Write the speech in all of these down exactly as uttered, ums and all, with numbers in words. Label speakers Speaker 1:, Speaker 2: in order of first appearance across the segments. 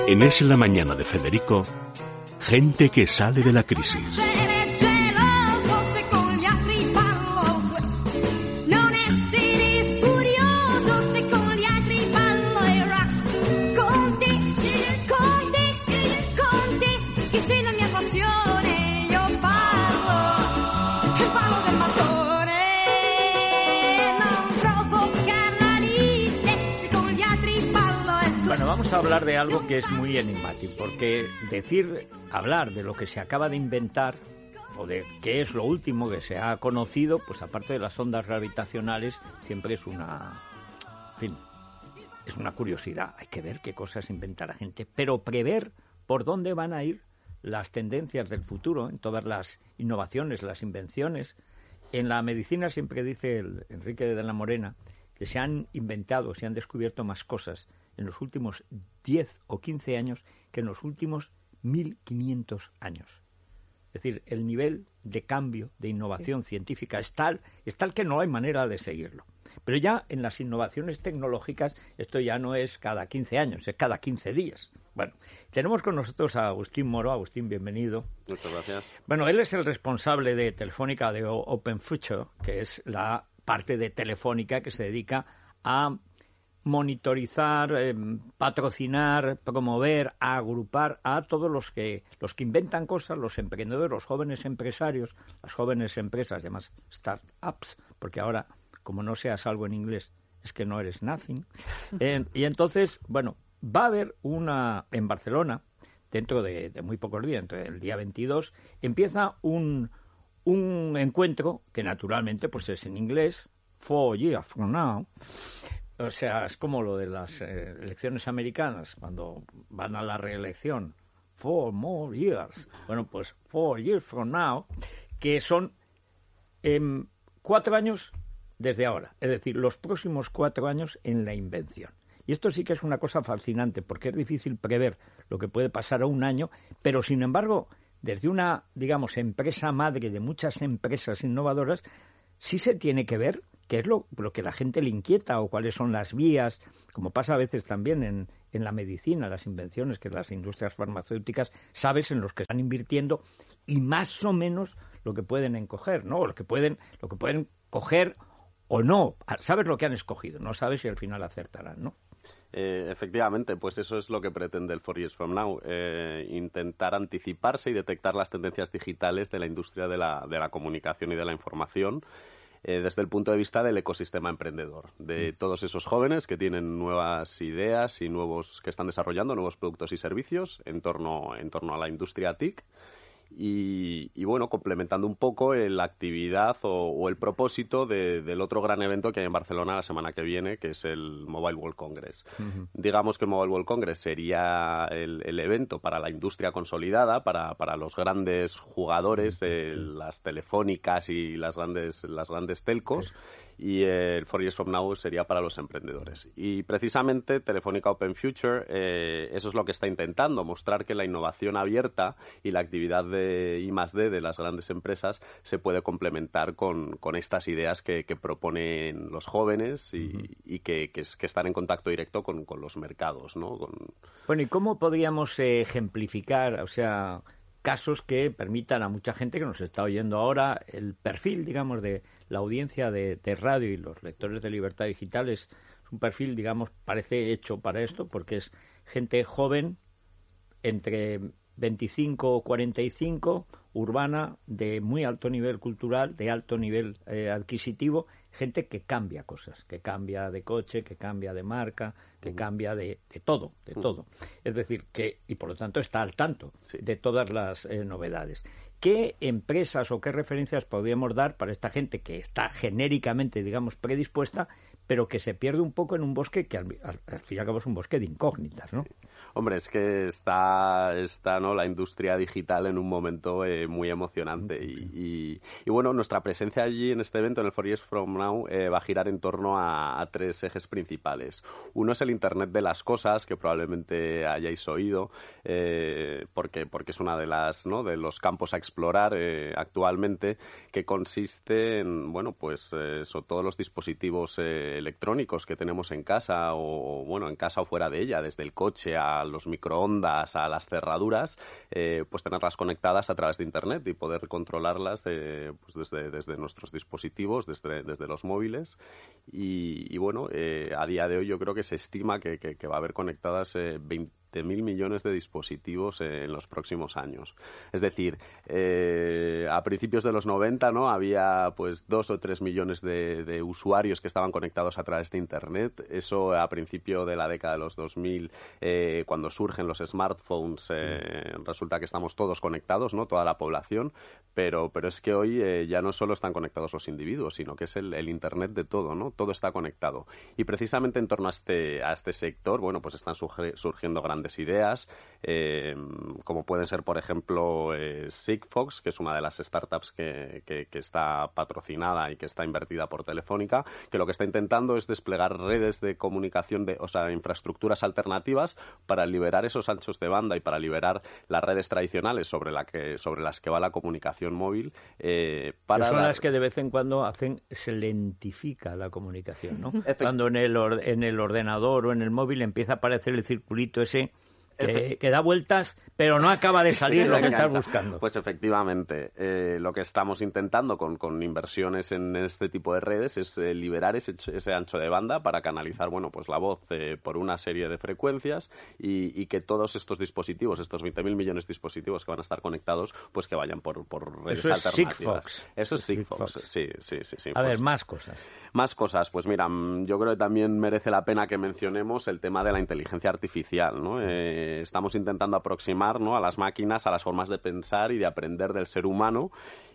Speaker 1: En Es la Mañana de Federico, gente que sale de la crisis.
Speaker 2: Vamos a hablar de algo que es muy enigmático, porque decir, hablar de lo que se acaba de inventar o de qué es lo último que se ha conocido, pues aparte de las ondas gravitacionales, siempre es una, en fin, es una curiosidad. Hay que ver qué cosas inventa la gente, pero prever por dónde van a ir las tendencias del futuro en todas las innovaciones, las invenciones. En la medicina siempre dice el Enrique de la Morena que se han inventado, se han descubierto más cosas en los últimos diez o quince años que en los últimos mil quinientos años. Es decir, el nivel de cambio, de innovación sí. científica es tal, es tal que no hay manera de seguirlo. Pero ya en las innovaciones tecnológicas esto ya no es cada quince años, es cada quince días. Bueno, tenemos con nosotros a Agustín Moro. Agustín, bienvenido.
Speaker 3: Muchas gracias.
Speaker 2: Bueno, él es el responsable de Telefónica de Open Future, que es la parte de Telefónica que se dedica a monitorizar, eh, patrocinar, promover, a agrupar a todos los que los que inventan cosas, los emprendedores, los jóvenes empresarios, las jóvenes empresas, llamadas startups, porque ahora, como no seas algo en inglés, es que no eres nothing. Eh, y entonces, bueno, va a haber una, en Barcelona, dentro de, de muy pocos días, entre el día veintidós, empieza un, un encuentro que naturalmente pues es en inglés, Four Years From Now. O sea, es como lo de las eh, elecciones americanas, cuando van a la reelección. Four more years. Bueno, pues four years from now, que son eh, cuatro años desde ahora. Es decir, los próximos cuatro años en la invención. Y esto sí que es una cosa fascinante, porque es difícil prever lo que puede pasar a un año, pero sin embargo, desde una, digamos, empresa madre de muchas empresas innovadoras, sí se tiene que ver qué es lo, lo que la gente le inquieta o cuáles son las vías, como pasa a veces también en, en la medicina, las invenciones que las industrias farmacéuticas, sabes en los que están invirtiendo y más o menos lo que pueden encoger, ¿no? Lo que pueden, lo que pueden coger o no. Sabes lo que han escogido, no sabes si al final acertarán, ¿no?
Speaker 3: Eh, efectivamente, pues eso es lo que pretende el Four Years From Now, eh, intentar anticiparse y detectar las tendencias digitales de la industria de la, de la comunicación y de la información, Eh, desde el punto de vista del ecosistema emprendedor, de todos esos jóvenes que tienen nuevas ideas y nuevos que están desarrollando nuevos productos y servicios en torno, en torno a la industria T I C. Y, y bueno, complementando un poco la actividad o, o el propósito de, del otro gran evento que hay en Barcelona la semana que viene, que es el Mobile World Congress. Uh-huh. Digamos que el Mobile World Congress sería el, el evento para la industria consolidada, para, para los grandes jugadores, uh-huh. eh, las telefónicas y las grandes, las grandes telcos. Sí. Y eh, el Four Years From Now sería para los emprendedores. Y precisamente Telefónica Open Future, eh, eso es lo que está intentando, mostrar que la innovación abierta y la actividad de I más D de las grandes empresas se puede complementar con, con estas ideas que, que proponen los jóvenes y, uh-huh. y que, que, que están en contacto directo con, con los mercados, ¿no? Con...
Speaker 2: Bueno, ¿y cómo podríamos eh, ejemplificar, o sea, casos que permitan a mucha gente que nos está oyendo ahora el perfil, digamos, de la audiencia de, de radio y los lectores de Libertad Digital? Es un perfil, digamos, parece hecho para esto, porque es gente joven, entre veinticinco o cuarenta y cinco, urbana, de muy alto nivel cultural, de alto nivel eh, adquisitivo, gente que cambia cosas, que cambia de coche, que cambia de marca, que uh-huh. cambia de, de todo, de uh-huh. todo. Es decir, que, y por lo tanto está al tanto sí. de todas las eh, novedades. ¿Qué empresas o qué referencias podríamos dar para esta gente que está genéricamente, digamos, predispuesta, pero que se pierde un poco en un bosque que al, al, al fin y al cabo es un bosque de incógnitas, ¿no?
Speaker 3: Sí. Hombre, es que está, está ¿no? la industria digital en un momento eh, muy emocionante y, y, y bueno, nuestra presencia allí en este evento, en el Four Years From Now, eh, va a girar en torno a, a tres ejes principales. Uno es el Internet de las cosas, que probablemente hayáis oído, eh, porque, porque es una de las, ¿no? de los campos a explorar eh, actualmente, que consiste en, bueno, pues eh, son todos los dispositivos eh, eh, electrónicos que tenemos en casa o, bueno, en casa o fuera de ella, desde el coche a los microondas, a las cerraduras, eh, pues tenerlas conectadas a través de Internet y poder controlarlas eh, pues desde, desde nuestros dispositivos, desde, desde los móviles. Y, y bueno, eh, a día de hoy yo creo que se estima que, que, que va a haber conectadas eh, veinte mil millones de dispositivos eh, en los próximos años. Es decir, eh, a principios de los noventa, ¿no?, había pues dos o tres millones de, de usuarios que estaban conectados a través de Internet. Eso a principio de la década de los dos mil, eh, cuando surgen los smartphones, eh, resulta que estamos todos conectados, ¿no?, toda la población, pero, pero es que hoy eh, ya no solo están conectados los individuos, sino que es el, el Internet de todo, ¿no? Todo está conectado. Y precisamente en torno a este, a este sector, bueno, pues están surge, surgiendo grandes ideas, eh, como pueden ser, por ejemplo, eh, Sigfox, que es una de las startups que, que, que está patrocinada y que está invertida por Telefónica, que lo que está intentando es desplegar redes de comunicación, de, o sea, infraestructuras alternativas para liberar esos anchos de banda y para liberar las redes tradicionales sobre, la que, sobre las que va la comunicación móvil. Eh, para
Speaker 2: que son
Speaker 3: dar...
Speaker 2: las que de vez en cuando hacen, se lentifica la comunicación, ¿no? Cuando en el, or, en el ordenador o en el móvil empieza a aparecer el circulito ese Que, que da vueltas, pero no acaba de salir sí, lo que estás buscando.
Speaker 3: Pues efectivamente, eh, lo que estamos intentando con, con inversiones en este tipo de redes es eh, liberar ese, ese ancho de banda para canalizar, bueno, pues la voz eh, por una serie de frecuencias y, y que todos estos dispositivos, estos veinte mil millones de dispositivos que van a estar conectados, pues que vayan por, por redes
Speaker 2: Eso es
Speaker 3: alternativas.
Speaker 2: Sigfox.
Speaker 3: Eso es Sigfox. Sí, sí, sí, sí.
Speaker 2: A
Speaker 3: pues,
Speaker 2: ver, más cosas.
Speaker 3: Más cosas, pues mira, yo creo que también merece la pena que mencionemos el tema de la inteligencia artificial, ¿no? Eh, estamos intentando aproximar, ¿no?, a las máquinas a las formas de pensar y de aprender del ser humano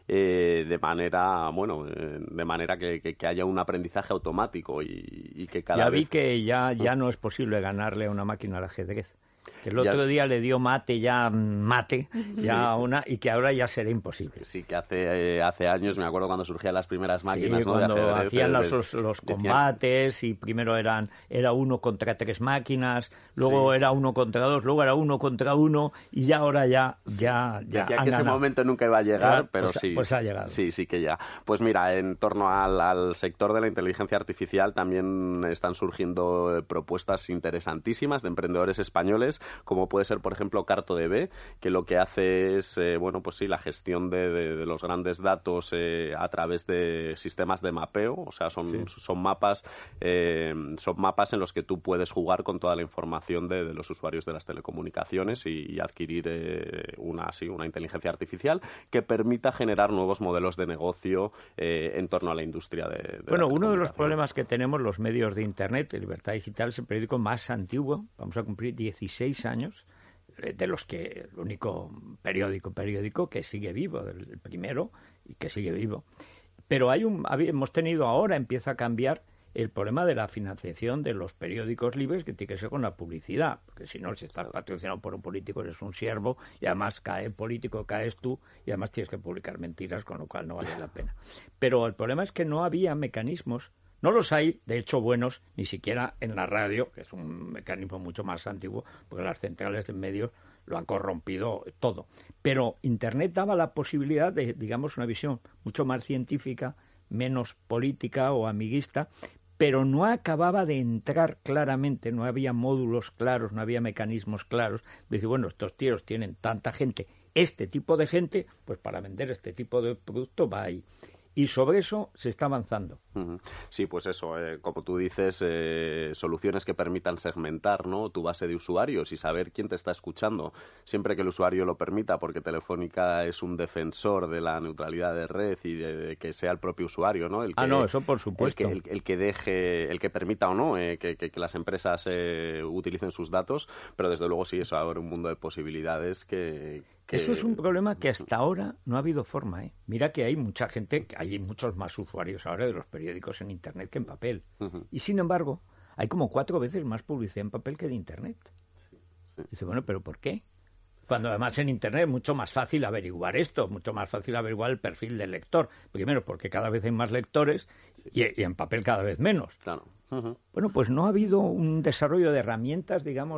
Speaker 3: eh, de manera, bueno, eh, de manera que, que, que haya un aprendizaje automático y, y que cada
Speaker 2: ya
Speaker 3: vez...
Speaker 2: vi que ya, ya no es posible ganarle a una máquina al ajedrez. Que el otro ya... día le dio mate, ya mate, ya sí. una, y que ahora ya será imposible.
Speaker 3: Sí, que hace, eh, hace años, me acuerdo cuando surgían las primeras máquinas,
Speaker 2: sí,
Speaker 3: ¿no?,
Speaker 2: cuando
Speaker 3: de ajedrez,
Speaker 2: hacían
Speaker 3: de,
Speaker 2: los, los, los combates y primero eran era uno contra tres máquinas, luego sí. era uno contra dos, luego era uno contra uno y ya ahora ya ya ya
Speaker 3: Decía que ese momento nunca iba a llegar, pero
Speaker 2: pues,
Speaker 3: sí.
Speaker 2: Pues ha llegado.
Speaker 3: Sí, sí que ya. Pues mira, en torno al, al sector de la inteligencia artificial también están surgiendo eh, propuestas interesantísimas de emprendedores españoles, como puede ser, por ejemplo, CartoDB, que lo que hace es, eh, bueno, pues sí, la gestión de, de, de los grandes datos eh, a través de sistemas de mapeo, o sea, son, sí. son mapas eh, son mapas en los que tú puedes jugar con toda la información de, de los usuarios de las telecomunicaciones y, y adquirir eh, una, sí, una inteligencia artificial que permita generar nuevos modelos de negocio eh, en torno a la industria de, de
Speaker 2: Bueno, uno de los problemas que tenemos los medios de Internet, Libertad Digital, es el periódico más antiguo, vamos a cumplir dieciséis años, de los que el único periódico periódico que sigue vivo, el primero y que sigue vivo. Pero hay un hemos tenido ahora, empieza a cambiar el problema de la financiación de los periódicos libres, que tiene que ser con la publicidad, porque si no, si estás patrocinado por un político eres un siervo y además cae el político, caes tú y además tienes que publicar mentiras, con lo cual no vale la pena. Pero el problema es que no había mecanismos. No los hay, de hecho, buenos, ni siquiera en la radio, que es un mecanismo mucho más antiguo, porque las centrales de medios lo han corrompido todo. Pero Internet daba la posibilidad de, digamos, una visión mucho más científica, menos política o amiguista, pero no acababa de entrar claramente, no había módulos claros, no había mecanismos claros. Dice, bueno, estos tíos tienen tanta gente, este tipo de gente, pues para vender este tipo de producto va ahí. Y sobre eso se está avanzando.
Speaker 3: Sí, pues eso, eh, como tú dices, eh, soluciones que permitan segmentar, ¿no?, tu base de usuarios y saber quién te está escuchando, siempre que el usuario lo permita, porque Telefónica es un defensor de la neutralidad de red y de, de que sea el propio usuario, ¿no? El que,
Speaker 2: ah, no, eso por supuesto.
Speaker 3: El que, el, el que deje, el que permita o no eh, que, que, que las empresas eh, utilicen sus datos, pero desde luego sí, eso abre un mundo de posibilidades que... Que...
Speaker 2: Eso es un problema que hasta ahora no ha habido forma, ¿eh? Mira que hay mucha gente, hay muchos más usuarios ahora de los periódicos en Internet que en papel. Uh-huh. Y sin embargo, hay como cuatro veces más publicidad en papel que de Internet. Sí, sí. Dice, bueno, ¿pero por qué? Cuando además en Internet es mucho más fácil averiguar esto, mucho más fácil averiguar el perfil del lector. Primero, porque cada vez hay más lectores sí. y, y en papel cada vez menos.
Speaker 3: Claro. Uh-huh.
Speaker 2: Bueno, pues no ha habido un desarrollo de herramientas, digamos,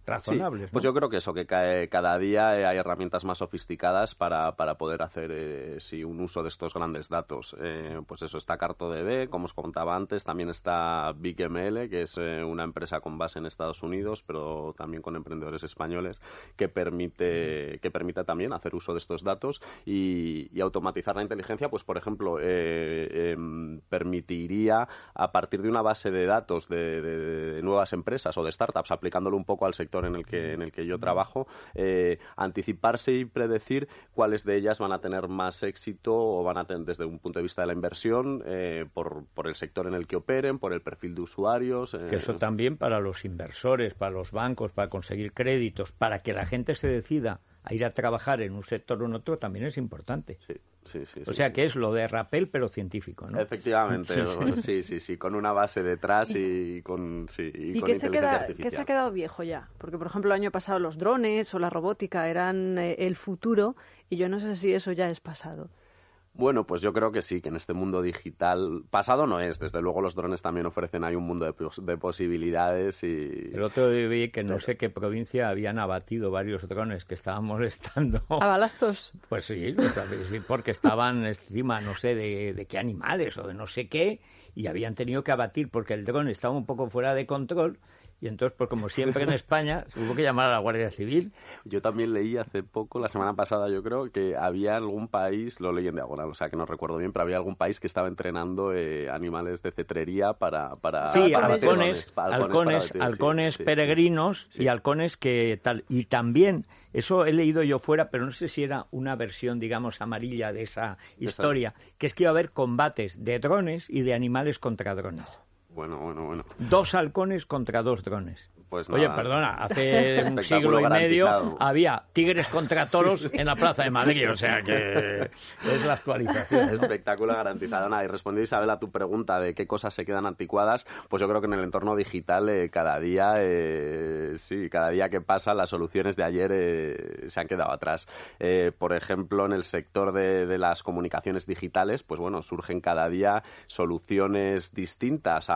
Speaker 2: razonables.
Speaker 3: Sí, pues
Speaker 2: ¿no?
Speaker 3: yo creo que eso, que cae, cada día hay herramientas más sofisticadas para, para poder hacer eh, sí, un uso de estos grandes datos. Eh, pues eso, está CartoDB, como os contaba antes, también está BigML, que es eh, una empresa con base en Estados Unidos, pero también con emprendedores españoles, que permite, que permite también hacer uso de estos datos y, y automatizar la inteligencia, pues por ejemplo, eh, eh, permitiría, a partir de una base de datos de, de, de nuevas empresas o de startups, aplicándolo un poco al sector en el que en el que yo trabajo, eh, anticiparse y predecir cuáles de ellas van a tener más éxito o van a tener desde un punto de vista de la inversión eh, por, por el sector en el que operen, por el perfil de usuarios. Eh.
Speaker 2: Que eso también para los inversores, para los bancos, para conseguir créditos, para que la gente se decida a ir a trabajar en un sector o en otro, también es importante.
Speaker 3: Sí, sí, sí.
Speaker 2: O
Speaker 3: sí,
Speaker 2: sea
Speaker 3: sí.
Speaker 2: que es lo de Rappel, pero científico, ¿no?
Speaker 3: Efectivamente,
Speaker 2: Sí, sí,
Speaker 3: sí, sí, sí, con una base detrás y, y con, sí, y
Speaker 4: ¿Y
Speaker 3: con
Speaker 4: qué se,
Speaker 3: inteligencia
Speaker 4: queda,
Speaker 3: artificial.
Speaker 4: qué se ha quedado viejo ya? Porque, por ejemplo, el año pasado los drones o la robótica eran eh, el futuro y yo no sé si eso ya es pasado.
Speaker 3: Bueno, pues yo creo que sí, que en este mundo digital, pasado no es, desde luego los drones también ofrecen ahí un mundo de, pos- de posibilidades y...
Speaker 2: El otro día vi que no sé qué provincia habían abatido varios drones que estaban molestando.
Speaker 4: ¿A balazos?
Speaker 2: Pues sí, o sea, sí, porque estaban encima, no sé, de, de qué animales o de no sé qué, y habían tenido que abatir porque el dron estaba un poco fuera de control. Y entonces, pues como siempre en España, hubo que llamar a la Guardia Civil.
Speaker 3: Yo también leí hace poco, la semana pasada yo creo, que había algún país, lo leí en diagonal, o sea que no recuerdo bien, pero había algún país que estaba entrenando eh, animales de cetrería para... para
Speaker 2: Sí,
Speaker 3: para
Speaker 2: halcones,
Speaker 3: drones, para
Speaker 2: halcones,
Speaker 3: para- sí,
Speaker 2: halcones
Speaker 3: sí, sí,
Speaker 2: peregrinos
Speaker 3: sí.
Speaker 2: y halcones que tal. Y también, eso he leído yo fuera, pero no sé si era una versión, digamos, amarilla de esa historia, que es que iba a haber combates de drones y de animales contra drones.
Speaker 3: Bueno, bueno, bueno.
Speaker 2: Dos halcones contra dos drones.
Speaker 3: Pues
Speaker 2: Oye,
Speaker 3: nada.
Speaker 2: perdona, hace un
Speaker 3: Espectáculo
Speaker 2: siglo y medio
Speaker 3: garantizado.
Speaker 2: había tigres contra toros en la Plaza de Madrid, o sea que es la actualización. ¿no?
Speaker 3: Espectáculo garantizado. Nada, y respondiendo, Isabel, a tu pregunta de qué cosas se quedan anticuadas, pues yo creo que en el entorno digital eh, cada día, eh, sí, cada día que pasa las soluciones de ayer eh, se han quedado atrás. Eh, por ejemplo, en el sector de, de las comunicaciones digitales, pues bueno, surgen cada día soluciones distintas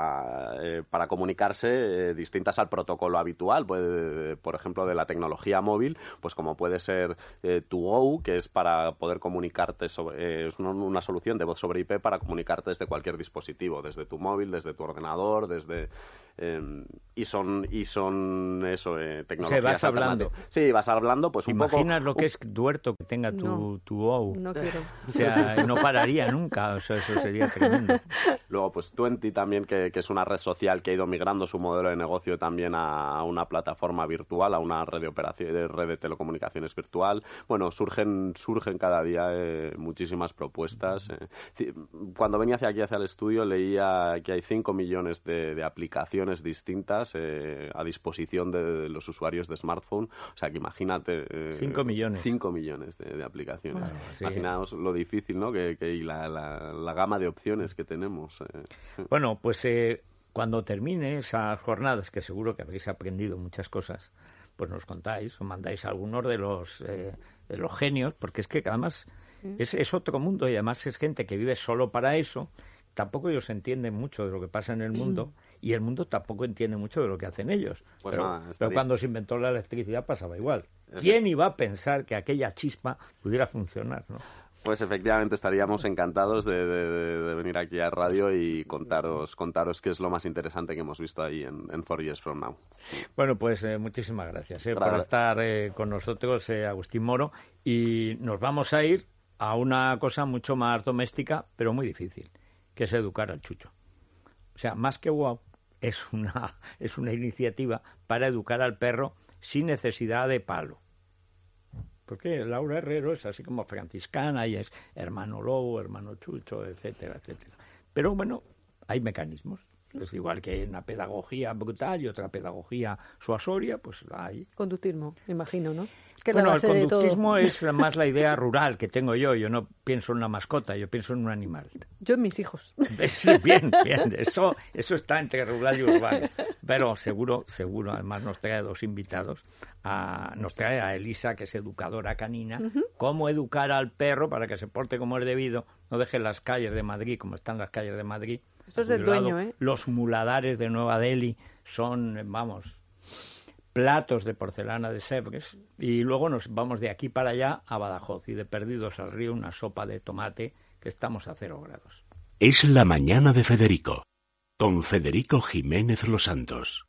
Speaker 3: a, eh, para comunicarse, eh, distintas al protocolo habitual, pues, por ejemplo, de la tecnología móvil, pues como puede ser eh, To Go, que es para poder comunicarte, sobre, eh, es una, una solución de voz sobre I P para comunicarte desde cualquier dispositivo, desde tu móvil, desde tu ordenador, desde... Eh, y son y son eso, eh, tecnologías.
Speaker 2: O sea, vas hablando.
Speaker 3: alternativas. Sí, vas hablando, pues un poco...
Speaker 2: ¿Imaginas lo que es Duerto que tenga tu,
Speaker 4: No.
Speaker 2: tu O U?
Speaker 4: No quiero.
Speaker 2: O sea, no pararía nunca, o sea, eso sería tremendo.
Speaker 3: Luego, pues Twenty también, que, que es una red social que ha ido migrando su modelo de negocio también a, a una plataforma virtual, a una red de operación, de red de telecomunicaciones virtual. Bueno, surgen surgen cada día eh, muchísimas propuestas. Eh. Cuando venía hacia aquí, hacia el estudio, leía que hay cinco millones de, de aplicaciones distintas eh, a disposición de, de los usuarios de smartphone. O sea, que imagínate... Eh,
Speaker 2: cinco millones.
Speaker 3: cinco millones de, de aplicaciones.
Speaker 2: Bueno, sí.
Speaker 3: Imaginaos lo difícil, ¿no? Que, que y la, la, la gama de opciones que tenemos. Eh.
Speaker 2: Bueno, pues eh, cuando termine esas jornadas, que seguro que habréis aprendido muchas cosas, pues nos contáis o mandáis a algunos de los, eh, de los genios, porque es que además es, es otro mundo y además es gente que vive solo para eso. Tampoco ellos entienden mucho de lo que pasa en el mundo y el mundo tampoco entiende mucho de lo que hacen ellos.
Speaker 3: Pues
Speaker 2: pero,
Speaker 3: nada,
Speaker 2: pero
Speaker 3: estaría...
Speaker 2: cuando se inventó la electricidad pasaba igual. ¿Quién iba a pensar que aquella chispa pudiera funcionar, no?
Speaker 3: Pues efectivamente estaríamos encantados de, de, de venir aquí a radio y contaros contaros qué es lo más interesante que hemos visto ahí en, en Four Years From Now.
Speaker 2: Bueno, pues eh, muchísimas gracias eh,
Speaker 3: Gracias.
Speaker 2: por estar eh, con nosotros, eh, Agustín Moro, y nos vamos a ir a una cosa mucho más doméstica, pero muy difícil, que es educar al chucho. O sea, más que wow, es una, es una iniciativa para educar al perro sin necesidad de palo. Porque Laura Herrero es así como franciscana y es hermano lobo, hermano chucho, etcétera, etcétera. Pero bueno, hay mecanismos. Es igual que una pedagogía brutal y otra pedagogía suasoria, pues la hay.
Speaker 4: Conductismo, imagino, ¿no? Es que
Speaker 2: Bueno,
Speaker 4: la
Speaker 2: el
Speaker 4: base de todo.
Speaker 2: conductismo es más la idea rural que tengo yo. Yo no pienso en una mascota, yo pienso en un animal.
Speaker 4: Yo en mis hijos.
Speaker 2: Bien, bien, eso, eso está entre rural y urbano. Pero seguro, seguro, además nos trae a dos invitados. A, nos trae a Elisa, que es educadora canina, uh-huh. Cómo educar al perro para que se porte como es debido, no deje las calles de Madrid como están las calles de Madrid.
Speaker 4: Eso es del dueño, ¿eh?
Speaker 2: Los muladares de Nueva Delhi son, vamos, platos de porcelana de Sèvres, y luego nos vamos de aquí para allá a Badajoz, y de Perdidos al Río una sopa de tomate, que estamos a cero grados.
Speaker 1: Es la mañana de Federico, con Federico Jiménez Los Santos.